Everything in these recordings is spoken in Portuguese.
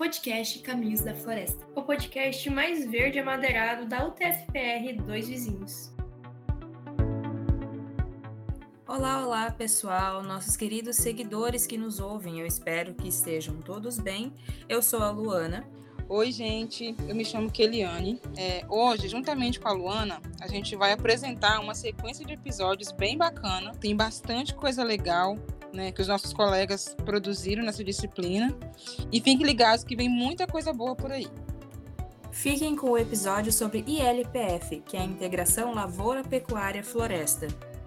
podcast Caminhos da Floresta, o podcast mais verde amadeirado da UTFPR Dois Vizinhos. Olá pessoal, nossos queridos seguidores que nos ouvem, eu espero que estejam todos bem. Eu sou a Luana. Oi gente, eu me chamo Keliane. Hoje, juntamente com a Luana, a gente vai apresentar uma sequência de episódios bem bacana. Tem bastante coisa legal, né, que os nossos colegas produziram nessa disciplina. E fiquem ligados que vem muita coisa boa por aí. Fiquem com o episódio sobre ILPF, que é a Integração Lavoura, Pecuária, Floresta.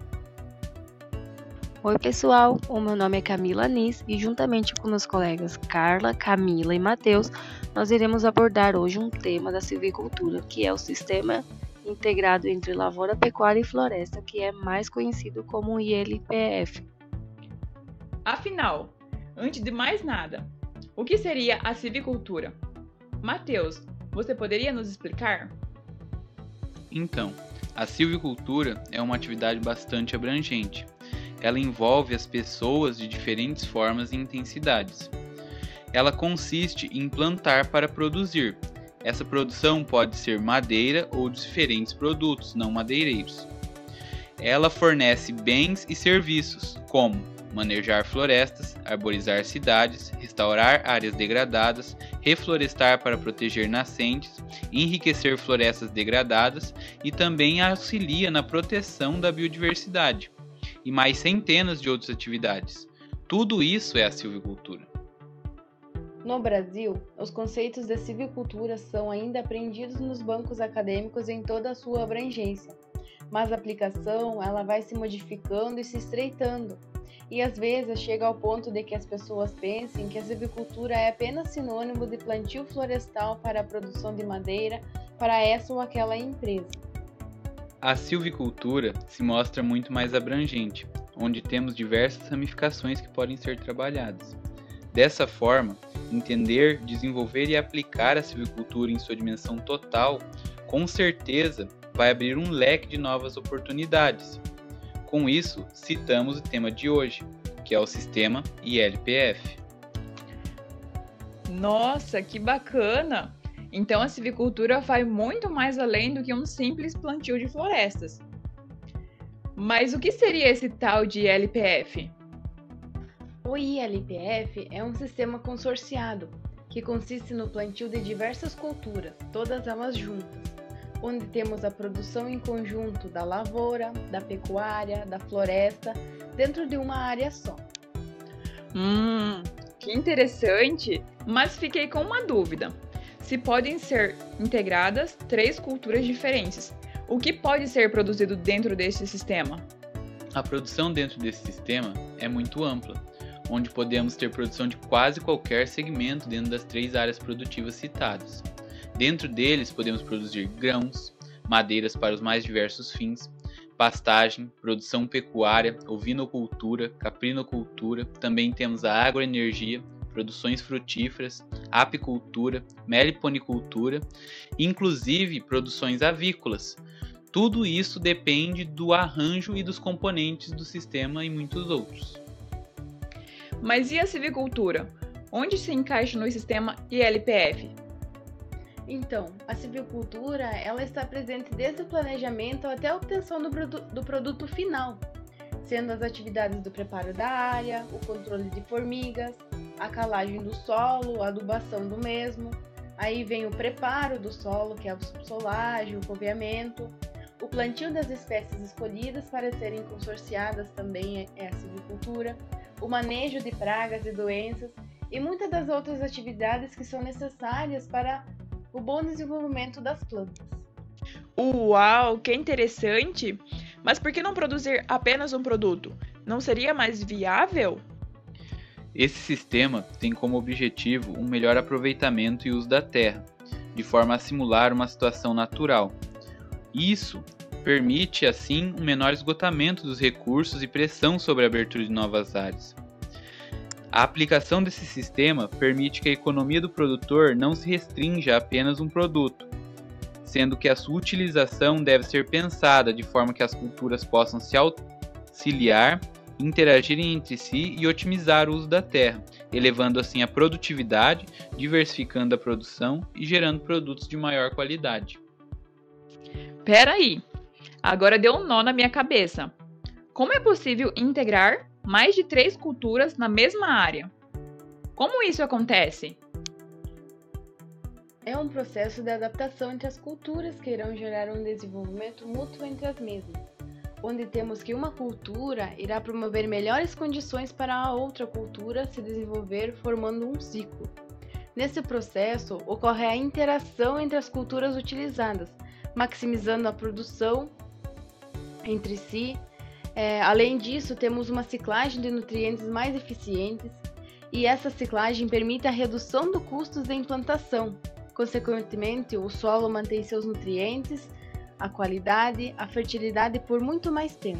Oi pessoal, o meu nome é Camila Anis e juntamente com meus colegas Carla, Camila e Matheus, nós iremos abordar hoje um tema da silvicultura, que é o Sistema Integrado entre Lavoura, Pecuária e Floresta, que é mais conhecido como ILPF. Afinal, antes de mais nada, o que seria a silvicultura? Matheus, você poderia nos explicar? Então, a silvicultura é uma atividade bastante abrangente. Ela envolve as pessoas de diferentes formas e intensidades. Ela consiste em plantar para produzir. Essa produção pode ser madeira ou diferentes produtos não madeireiros. Ela fornece bens e serviços, como manejar florestas, arborizar cidades, restaurar áreas degradadas, reflorestar para proteger nascentes, enriquecer florestas degradadas e também auxilia na proteção da biodiversidade. E mais centenas de outras atividades. Tudo isso é a silvicultura. No Brasil, os conceitos de silvicultura são ainda aprendidos nos bancos acadêmicos em toda a sua abrangência, mas a aplicação ela vai se modificando e se estreitando, e às vezes chega ao ponto de que as pessoas pensem que a silvicultura é apenas sinônimo de plantio florestal para a produção de madeira para essa ou aquela empresa. A silvicultura se mostra muito mais abrangente, onde temos diversas ramificações que podem ser trabalhadas. Dessa forma, entender, desenvolver e aplicar a silvicultura em sua dimensão total, com certeza vai abrir um leque de novas oportunidades. Com isso, citamos o tema de hoje, que é o Sistema ILPF. Nossa, que bacana! Então a silvicultura vai muito mais além do que um simples plantio de florestas. Mas o que seria esse tal de ILPF? O ILPF é um sistema consorciado, que consiste no plantio de diversas culturas, todas elas juntas, onde temos a produção em conjunto da lavoura, da pecuária, da floresta, dentro de uma área só. Que interessante! Mas fiquei com uma dúvida. Se podem ser integradas 3 culturas diferentes, o que pode ser produzido dentro desse sistema? A produção dentro desse sistema é muito ampla, onde podemos ter produção de quase qualquer segmento dentro das 3 áreas produtivas citadas. Dentro deles podemos produzir grãos, madeiras para os mais diversos fins, pastagem, produção pecuária, ovinocultura, caprinocultura, também temos a agroenergia, produções frutíferas, apicultura, meliponicultura, inclusive produções avícolas. Tudo isso depende do arranjo e dos componentes do sistema e muitos outros. Mas e a silvicultura? Onde se encaixa no sistema ILPF? Então, a silvicultura ela está presente desde o planejamento até a obtenção do produto final, sendo as atividades do preparo da área, o controle de formigas, a calagem do solo, a adubação do mesmo, aí vem o preparo do solo, que é a subsolagem, o coveamento, o plantio das espécies escolhidas para serem consorciadas também é a silvicultura, o manejo de pragas e doenças e muitas das outras atividades que são necessárias para o bom desenvolvimento das plantas. Uau, que interessante! Mas por que não produzir apenas um produto? Não seria mais viável? Esse sistema tem como objetivo um melhor aproveitamento e uso da terra, de forma a simular uma situação natural. Isso permite, assim, um menor esgotamento dos recursos e pressão sobre a abertura de novas áreas. A aplicação desse sistema permite que a economia do produtor não se restrinja a apenas um produto, sendo que a sua utilização deve ser pensada de forma que as culturas possam se auxiliar, interagirem entre si e otimizar o uso da terra, elevando assim a produtividade, diversificando a produção e gerando produtos de maior qualidade. Pera aí, agora deu um nó na minha cabeça. Como é possível integrar mais de 3 culturas na mesma área? Como isso acontece? É um processo de adaptação entre as culturas que irão gerar um desenvolvimento mútuo entre as mesmas, onde temos que uma cultura irá promover melhores condições para a outra cultura se desenvolver, formando um ciclo. Nesse processo, ocorre a interação entre as culturas utilizadas, maximizando a produção entre si. Além disso, temos uma ciclagem de nutrientes mais eficientes, e essa ciclagem permite a redução do custo da implantação. Consequentemente, o solo mantém seus nutrientes, a qualidade, a fertilidade por muito mais tempo.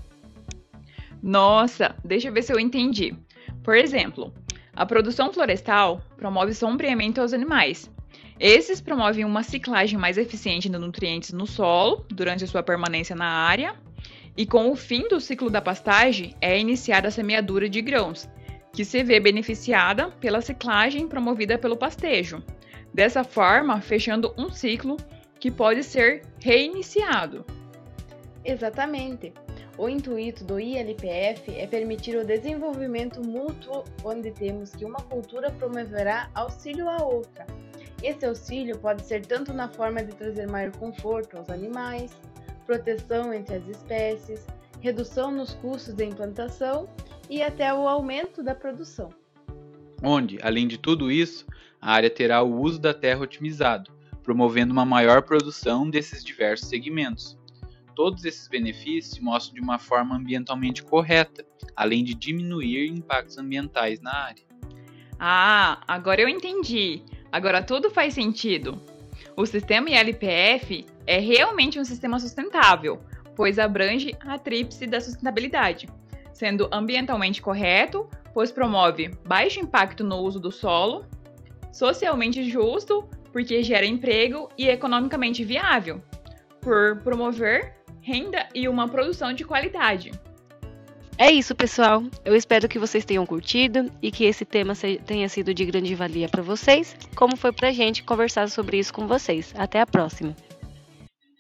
Nossa, deixa eu ver se eu entendi. Por exemplo, a produção florestal promove sombreamento aos animais. Esses promovem uma ciclagem mais eficiente de nutrientes no solo durante a sua permanência na área, e com o fim do ciclo da pastagem é iniciada a semeadura de grãos, que se vê beneficiada pela ciclagem promovida pelo pastejo. Dessa forma, fechando um ciclo que pode ser reiniciado. Exatamente. O intuito do ILPF é permitir o desenvolvimento mútuo, onde temos que uma cultura promoverá auxílio à outra. Esse auxílio pode ser tanto na forma de trazer maior conforto aos animais, proteção entre as espécies, redução nos custos de implantação e até o aumento da produção. Onde, além de tudo isso, a área terá o uso da terra otimizado, promovendo uma maior produção desses diversos segmentos. Todos esses benefícios se mostram de uma forma ambientalmente correta, além de diminuir impactos ambientais na área. Ah, agora eu entendi. Agora tudo faz sentido. O sistema ILPF é realmente um sistema sustentável, pois abrange a tríplice da sustentabilidade, sendo ambientalmente correto, pois promove baixo impacto no uso do solo, socialmente justo, porque gera emprego, e economicamente viável, por promover renda e uma produção de qualidade. É isso, pessoal. Eu espero que vocês tenham curtido e que esse tema tenha sido de grande valia para vocês, como foi pra gente conversar sobre isso com vocês. Até a próxima!